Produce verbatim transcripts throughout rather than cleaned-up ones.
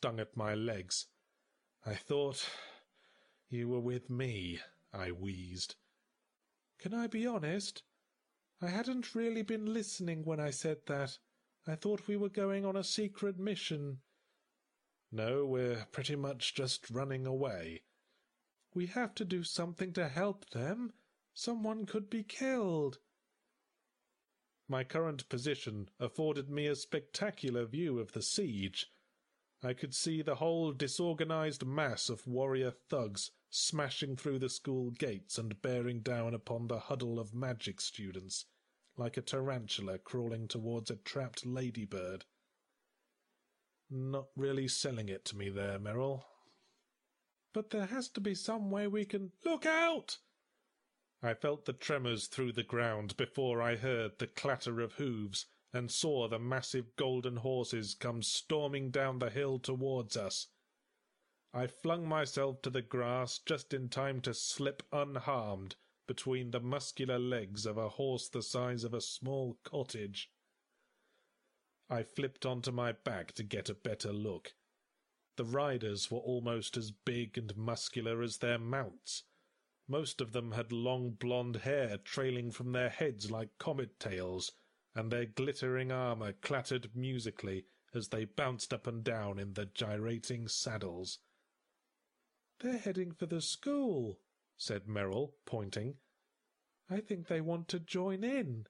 stung at my legs. "I thought you were with me," I wheezed. "Can I be honest? I hadn't really been listening when I said that. I thought we were going on a secret mission." "No, we're pretty much just running away." "We have to do something to help them. Someone could be killed." My current position afforded me a spectacular view of the siege. I could see the whole disorganized mass of warrior thugs smashing through the school gates and bearing down upon the huddle of magic students, like a tarantula crawling towards a trapped ladybird. Not really selling it to me there, Merrill. "But there has to be some way we can—" "Look out!" I felt the tremors through the ground before I heard the clatter of hooves and saw the massive golden horses come storming down the hill towards us. I flung myself to the grass just in time to slip unharmed between the muscular legs of a horse the size of a small cottage. I flipped onto my back to get a better look. The riders were almost as big and muscular as their mounts. Most of them had long blonde hair trailing from their heads like comet tails, and their glittering armour clattered musically as they bounced up and down in the gyrating saddles. "They're heading for the school," said Merrill, pointing. "I think they want to join in."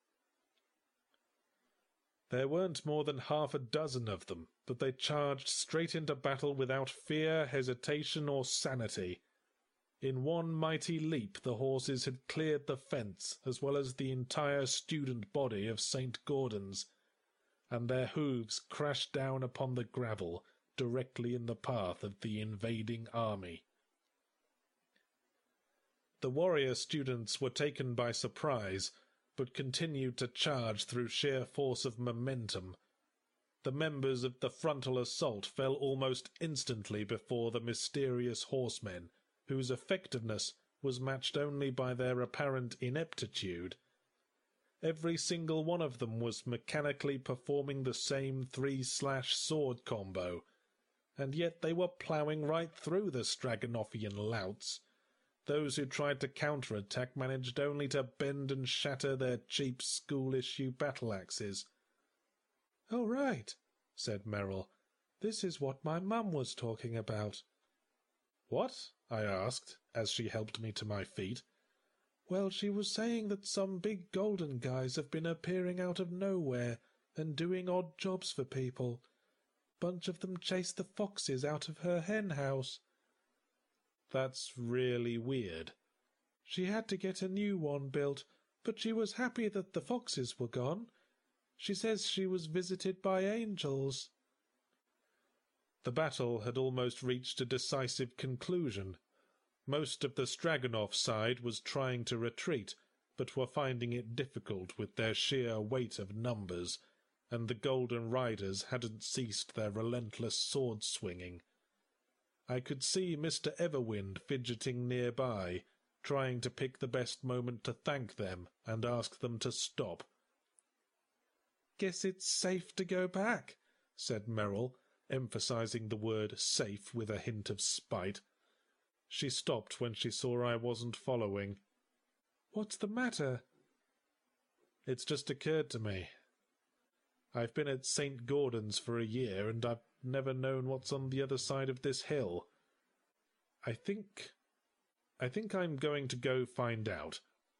There weren't more than half a dozen of them, but they charged straight into battle without fear, hesitation, or sanity. In one mighty leap the horses had cleared the fence as well as the entire student body of Saint Gaudens, and their hooves crashed down upon the gravel directly in the path of the invading army. The warrior students were taken by surprise, but continued to charge through sheer force of momentum. The members of the frontal assault fell almost instantly before the mysterious horsemen, whose effectiveness was matched only by their apparent ineptitude. Every single one of them was mechanically performing the same three-slash sword combo, and yet they were ploughing right through the Straganofian louts. Those who tried to counter-attack managed only to bend and shatter their cheap school-issue battle-axes. "Oh, right," said Merrill. "This is what my mum was talking about." "What?" I asked, as she helped me to my feet. "Well, she was saying that some big golden guys have been appearing out of nowhere and doing odd jobs for people. Bunch of them chased the foxes out of her hen house." "That's really weird." "She had to get a new one built, but she was happy that the foxes were gone. She says she was visited by angels." The battle had almost reached a decisive conclusion. Most of the Straganov side was trying to retreat, but were finding it difficult with their sheer weight of numbers, and the Golden Riders hadn't ceased their relentless sword-swinging. I could see Mister Everwind fidgeting nearby, trying to pick the best moment to thank them and ask them to stop. "Guess it's safe to go back," said Merrill, emphasizing the word safe with a hint of spite. She stopped when she saw I wasn't following. "What's the matter?" "It's just occurred to me. I've been at Saint Gaudens for a year, and I've never known what's on the other side of this hill. I think... I think I'm going to go find out."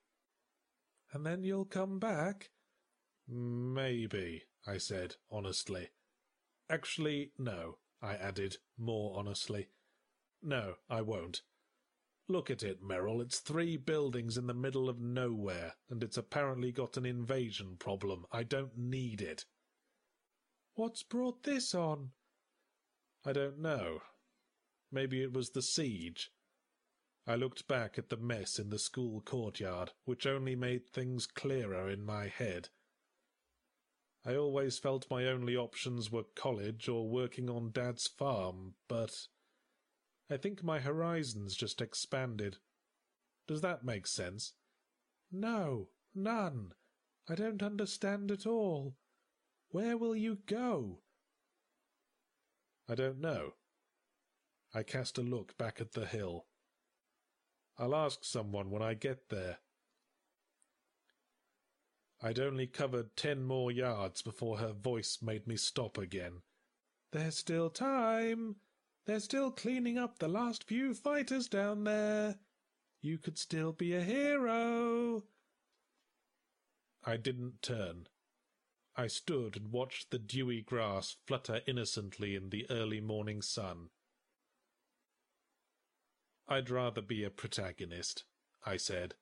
"And then you'll come back?" "Maybe," I said, honestly. "Actually, no," I added, more honestly. "No, I won't. Look at it, Merrill. It's three buildings in the middle of nowhere, and it's apparently got an invasion problem. I don't need it." "What's brought this on?" "I don't know. Maybe it was the siege." I looked back at the mess in the school courtyard, which only made things clearer in my head. I always felt my only options were college or working on Dad's farm, but I think my horizons just expanded. Does that make sense? "No, none. I don't understand at all. Where will you go?" I don't know. I cast a look back at the hill. I'll ask someone when I get there. I'd only covered ten more yards before her voice made me stop again. "There's still time. They're still cleaning up the last few fighters down there. You could still be a hero." I didn't turn. I stood and watched the dewy grass flutter innocently in the early morning sun. "I'd rather be a protagonist," I said.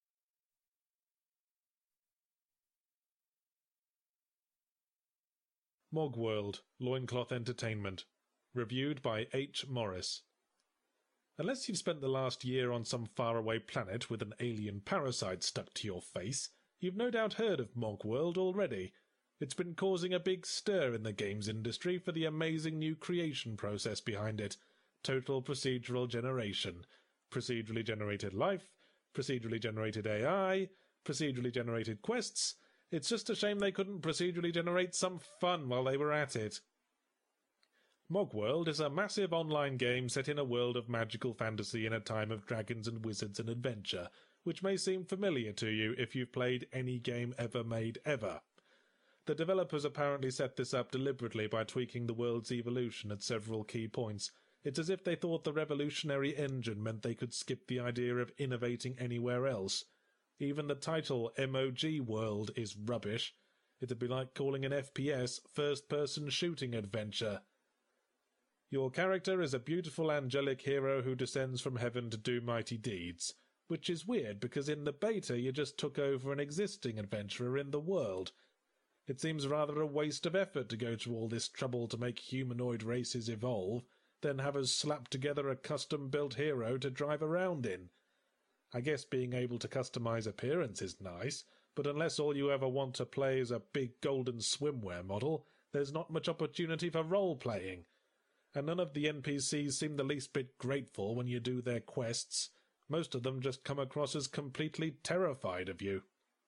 Mogworld, Loincloth Entertainment. Reviewed by H. Morris. Unless you've spent the last year on some faraway planet with an alien parasite stuck to your face, you've no doubt heard of Mogworld already. It's been causing a big stir in the games industry for the amazing new creation process behind it. Total procedural generation. Procedurally generated life, procedurally generated A I, procedurally generated quests. It's just a shame they couldn't procedurally generate some fun while they were at it. Mogworld is a massive online game set in a world of magical fantasy in a time of dragons and wizards and adventure, which may seem familiar to you if you've played any game ever made ever. The developers apparently set this up deliberately by tweaking the world's evolution at several key points. It's as if they thought the revolutionary engine meant they could skip the idea of innovating anywhere else. Even the title M O G World is rubbish. It'd be like calling an F P S first-person shooting adventure. Your character is a beautiful angelic hero who descends from heaven to do mighty deeds, which is weird because in the beta you just took over an existing adventurer in the world. It seems rather a waste of effort to go to all this trouble to make humanoid races evolve, then have us slap together a custom-built hero to drive around in. I guess being able to customize appearance is nice, but unless all you ever want to play is a big golden swimwear model, there's not much opportunity for role-playing. And none of the N P Cs seem the least bit grateful when you do their quests. Most of them just come across as completely terrified of you.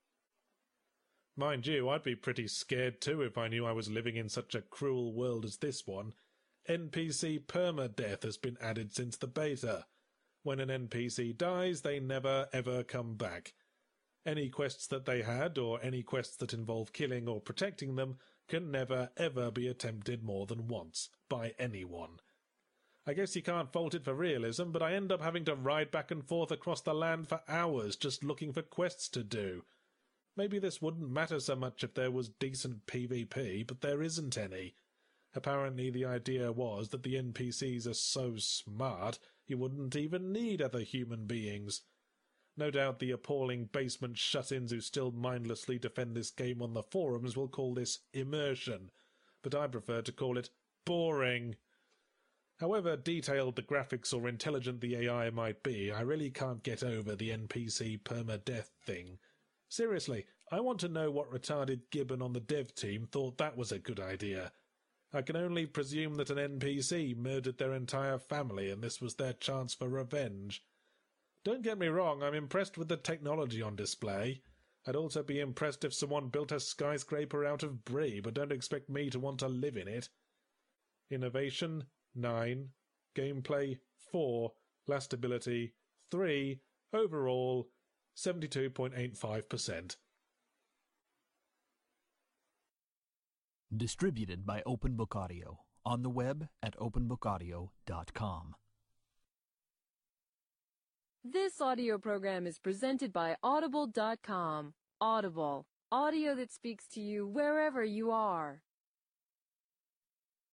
Mind you, I'd be pretty scared too if I knew I was living in such a cruel world as this one. N P C permadeath has been added since the beta. When an N P C dies, they never ever come back. Any quests that they had, or any quests that involve killing or protecting them, can never ever be attempted more than once, by anyone. I guess you can't fault it for realism, but I end up having to ride back and forth across the land for hours just looking for quests to do. Maybe this wouldn't matter so much if there was decent PvP, but there isn't any. Apparently the idea was that the N P Cs are so smart you wouldn't even need other human beings. No doubt the appalling basement shut-ins who still mindlessly defend this game on the forums will call this immersion, but I prefer to call it boring. However detailed the graphics or intelligent the A I might be, I really can't get over the N P C permadeath thing. Seriously, I want to know what retarded gibbon on the dev team thought that was a good idea. I can only presume that an N P C murdered their entire family and this was their chance for revenge. Don't get me wrong, I'm impressed with the technology on display. I'd also be impressed if someone built a skyscraper out of brie, but don't expect me to want to live in it. Innovation, nine. Gameplay, four. Lastability, three. Overall, seventy-two point eight five percent. Distributed by OpenBook Audio. On the web at open book audio dot com. This audio program is presented by audible dot com. Audible. Audio that speaks to you wherever you are.